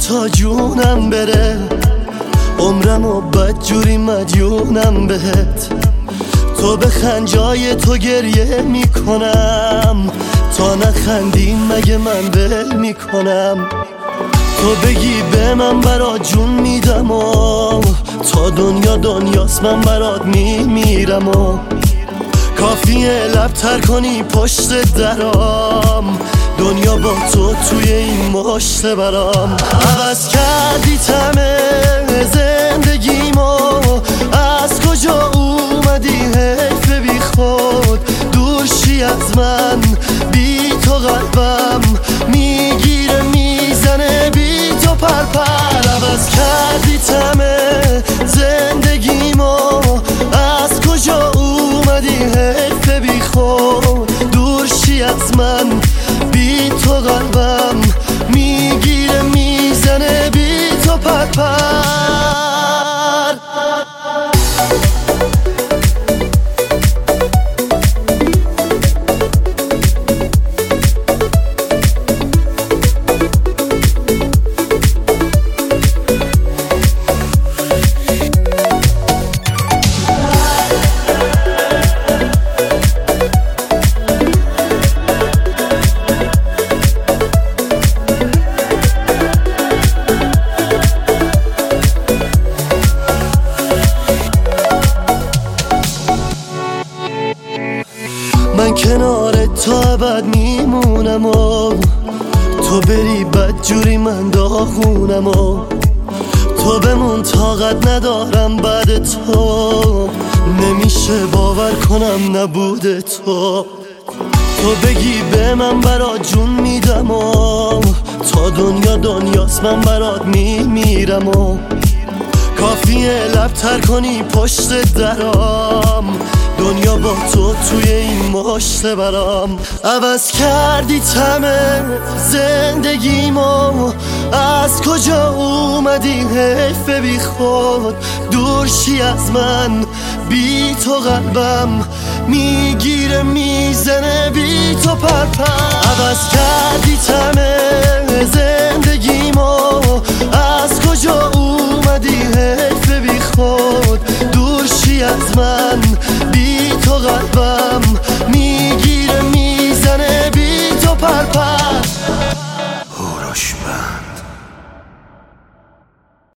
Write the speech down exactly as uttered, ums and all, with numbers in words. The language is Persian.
تا جونم بره، عمرم و بدجوری مدیونم بهت. تو بخند جای تو گریه میکنم، تا نخندی مگه من ول میکنم. تو بگی به من برات جون میدم و تا دنیا دنیاست من برات میمیرم و کافیه لب تر کنی پشت درام، دنیا با تو توی این مشت برام. عوض کردی تمه زندگیمو، از کجا اومدی حیف بی خود دور شی از من. بی تو قلبم میگیره میزنه بی تو پرپر. عوض کردی تمه زندگیمو، از کجا اومدی حیف بی خود دور شی از من. بی تو قلبم میگیره میزنه بی تو پرپر. من کنار تو ابد میمونم و تو بری بدجوری من داغونم و تو بمون طاقت ندارم بعد تو، نمیشه باور کنم نبود تو. تو بگی به من برات جون میدم و تا دنیا دنیاست من برات میمیرم و کافیه لب تر کنی پشت درام، دنیا با تو توی این مشت برام. عوض کردی تمه زندگیمو، از کجا اومدی حیف بی خود دور شی از من. بی تو قلبم میگیره میزنه بی تو پرپر.